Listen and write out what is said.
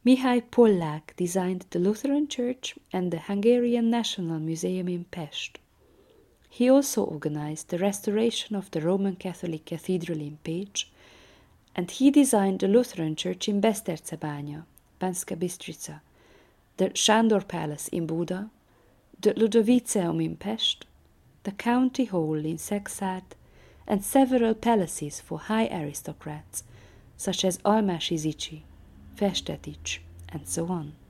Mihály Pollák designed the Lutheran Church and the Hungarian National Museum in Pest. He also organized the restoration of the Roman Catholic Cathedral in Pécs, and he designed the Lutheran Church in Besztercebánya, Banska Bystrica, the Sándor Palace in Buda, the Ludoviceum in Pest, the County Hall in Szekszárd, and several palaces for high aristocrats, such as Almási Zichy, Festetics, and so on.